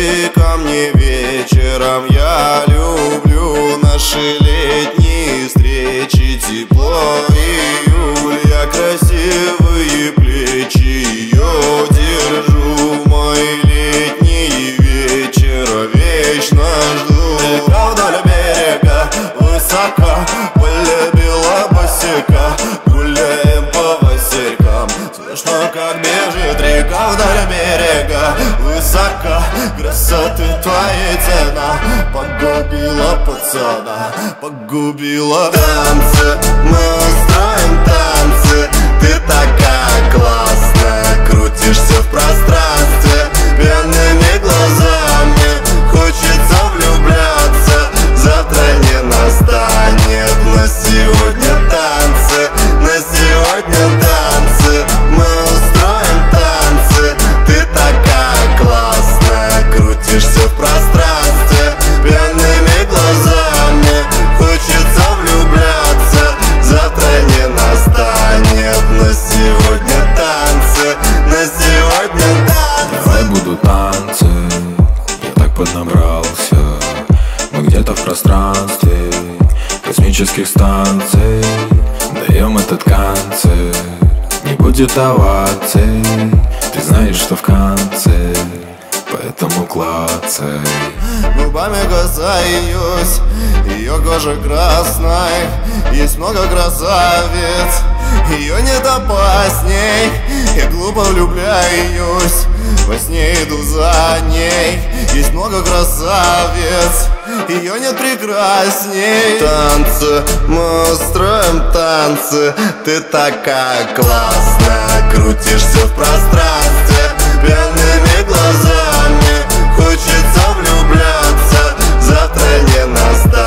Приходи ко мне вечером, я люблю наши летние встречи. Тепло июля, красивые плечи, ее держу. Мои летние вечера вечно жду. Река вдоль берега, высоко, полюбила босика. Гуляем по василькам, слышно, как бежит река вдоль берега. Высоко, красоты твоей цена погубила пацана, погубила. Танцы, мы устроим танцы. Ты такая классная, крутишься в пространстве пьяными глазами. Хочется влюбляться, завтра не настанет. На сегодня танцы, на сегодня танцы. Мы устроим танцы. Ты такая классная, крутишься в пространстве пьяными глазами. Хочется влюбляться, завтра не настанет. На сегодня танцы, на сегодня танцы. Давай будут танцы, я так поднабрался. Мы где-то в пространстве космических станций даем этот концерт. Не будет оваций, ты знаешь, что в конце, поэтому клацай. Губами касаюсь ее кожи красной. Есть много красавиц, ее нет опасней. Я глупо влюбляюсь, во сне иду за ней. Есть много красавиц, ее нет прекрасней. Танцы, мы устроим танцы. Ты такая классная, крутишься в пространстве пьяными глазами. Хочется влюбляться, завтра не настанет.